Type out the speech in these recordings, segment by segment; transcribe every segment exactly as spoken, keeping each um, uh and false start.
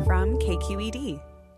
from K Q E D.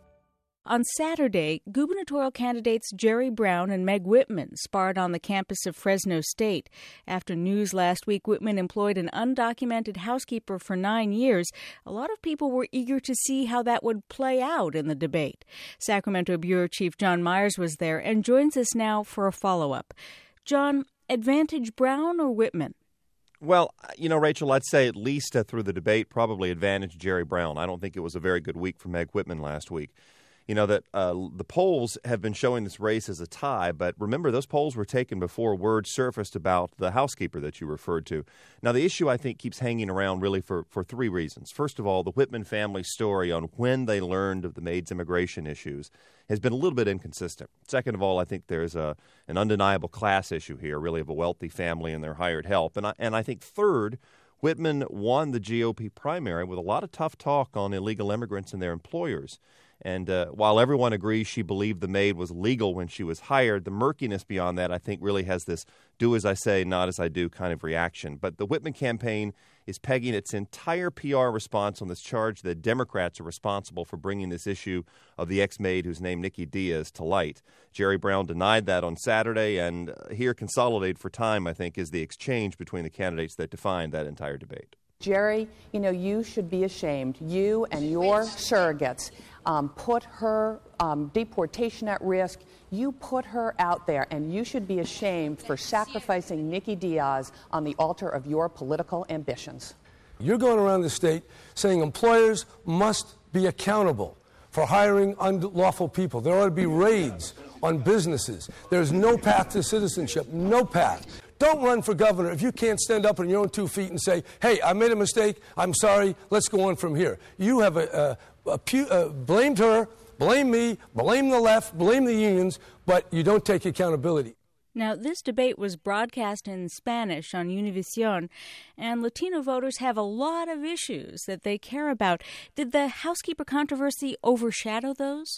On Saturday, gubernatorial candidates Jerry Brown and Meg Whitman sparred on the campus of Fresno State. After news last week Whitman employed an undocumented housekeeper for nine years, a lot of people were eager to see how that would play out in the debate. Sacramento Bureau Chief John Myers was there and joins us now for a follow-up. John, advantage Brown or Whitman? Well, you know, Rachel, I'd say at least uh, through the debate, probably advantage Jerry Brown. I don't think it was a very good week for Meg Whitman last week. You know, that uh, the polls have been showing this race as a tie, but remember, those polls were taken before word surfaced about the housekeeper that you referred to. Now, the issue, I think, keeps hanging around really for, for three reasons. First of all, the Whitman family story on when they learned of the maid's immigration issues has been a little bit inconsistent. Second of all, I think there's a, an undeniable class issue here, really, of a wealthy family and their hired help. And I, and I think third, Whitman won the G O P primary with a lot of tough talk on illegal immigrants and their employers. And uh, while everyone agrees she believed the maid was legal when she was hired, the murkiness beyond that, I think, really has this do as I say, not as I do kind of reaction. But the Whitman campaign is pegging its entire P R response on this charge that Democrats are responsible for bringing this issue of the ex-maid who's named Nikki Diaz to light. Jerry Brown denied that on Saturday, and here, consolidated for time, I think, is the exchange between the candidates that defined that entire debate. Jerry, you know, you should be ashamed. You and your surrogates um, put her um, deportation at risk. You put her out there, and you should be ashamed for sacrificing Nikki Diaz on the altar of your political ambitions. You're going around the state saying employers must be accountable for hiring unlawful people. There ought to be raids on businesses. There's no path to citizenship, no path. Don't run for governor if you can't stand up on your own two feet and say, hey, I made a mistake, I'm sorry, let's go on from here. You have a, a, a pu- uh, blamed her, blame me, blame the left, blame the unions, but you don't take accountability. Now, this debate was broadcast in Spanish on Univision, and Latino voters have a lot of issues that they care about. Did the housekeeper controversy overshadow those?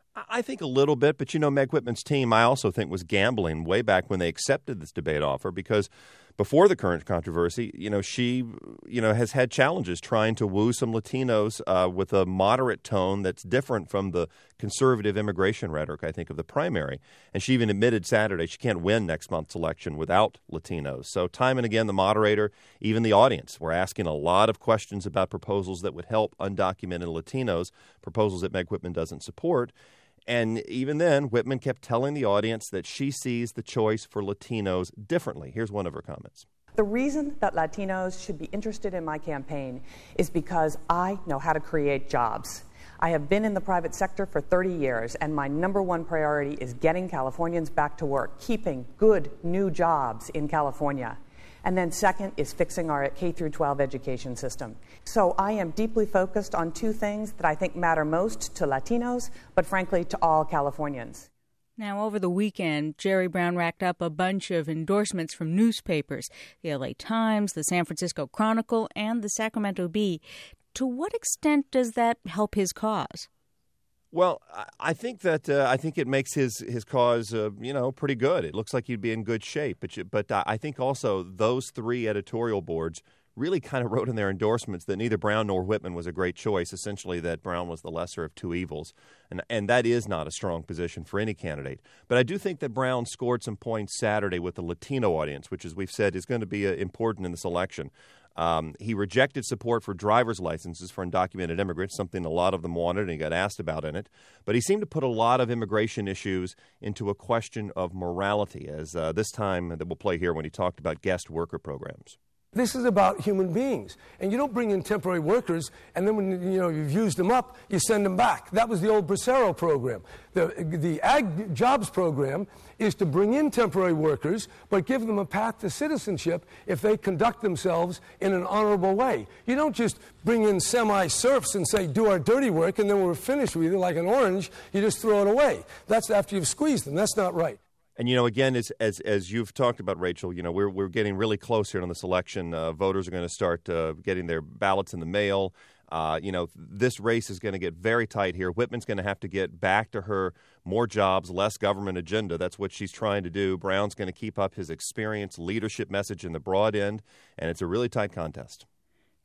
I think a little bit, but, you know, Meg Whitman's team, I also think, was gambling way back when they accepted this debate offer because before the current controversy, you know, she, you know, has had challenges trying to woo some Latinos uh, with a moderate tone that's different from the conservative immigration rhetoric, I think, of the primary. And she even admitted Saturday she can't win next month's election without Latinos. So time and again, the moderator, even the audience, were asking a lot of questions about proposals that would help undocumented Latinos, proposals that Meg Whitman doesn't support. And even then, Whitman kept telling the audience that she sees the choice for Latinos differently. Here's one of her comments. The reason that Latinos should be interested in my campaign is because I know how to create jobs. I have been in the private sector for thirty years, and my number one priority is getting Californians back to work, keeping good new jobs in California. And then second is fixing our K through twelve education system. So I am deeply focused on two things that I think matter most to Latinos, but frankly to all Californians. Now, over the weekend, Jerry Brown racked up a bunch of endorsements from newspapers, the L A Times, the San Francisco Chronicle, and the Sacramento Bee. To what extent does that help his cause? Well, I think that uh, I think it makes his his cause, uh, you know, pretty good. It looks like he'd be in good shape. But you, but I think also those three editorial boards really kind of wrote in their endorsements that neither Brown nor Whitman was a great choice. Essentially, that Brown was the lesser of two evils, and and that is not a strong position for any candidate. But I do think that Brown scored some points Saturday with the Latino audience, which, as we've said, is going to be uh, important in this election. Um, he rejected support for driver's licenses for undocumented immigrants, something a lot of them wanted, and he got asked about in it. But he seemed to put a lot of immigration issues into a question of morality, as uh, this time that we'll play here when he talked about guest worker programs. This is about human beings. And you don't bring in temporary workers, and then when you know, you've used them up, you send them back. That was the old Bracero program. The, the Ag Jobs program is to bring in temporary workers, but give them a path to citizenship if they conduct themselves in an honorable way. You don't just bring in semi-serfs and say, do our dirty work, and then we're finished with you like an orange. You just throw it away. That's after you've squeezed them. That's not right. And, you know, again, as as as you've talked about, Rachel, you know, we're we're getting really close here on this election. Uh, voters are going to start uh, getting their ballots in the mail. Uh, you know, this race is going to get very tight here. Whitman's going to have to get back to her more jobs, less government agenda. That's what she's trying to do. Brown's going to keep up his experience, leadership message in the broad end, and it's a really tight contest.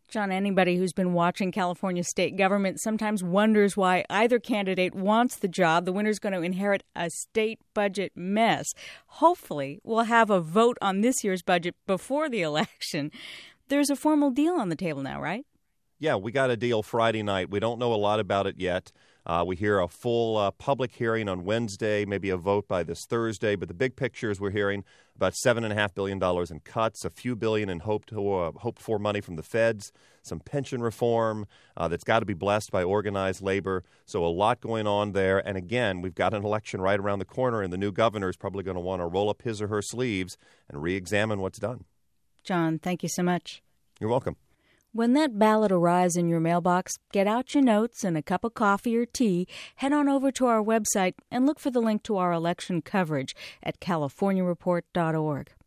John, anybody who's been watching California state government sometimes wonders why either candidate wants the job. The winner's going to inherit a state budget mess. Hopefully, we'll have a vote on this year's budget before the election. There's a formal deal on the table now, right? Yeah, we got a deal Friday night. We don't know a lot about it yet. Uh, we hear a full uh, public hearing on Wednesday, maybe a vote by this Thursday. But the big picture is we're hearing about seven point five billion dollars in cuts, a few billion in hoped, uh, hoped for money from the feds, some pension reform uh, that's got to be blessed by organized labor. So a lot going on there. And again, we've got an election right around the corner, and the new governor is probably going to want to roll up his or her sleeves and re-examine what's done. John, thank you so much. You're welcome. When that ballot arrives in your mailbox, get out your notes and a cup of coffee or tea, head on over to our website, and look for the link to our election coverage at california report dot org.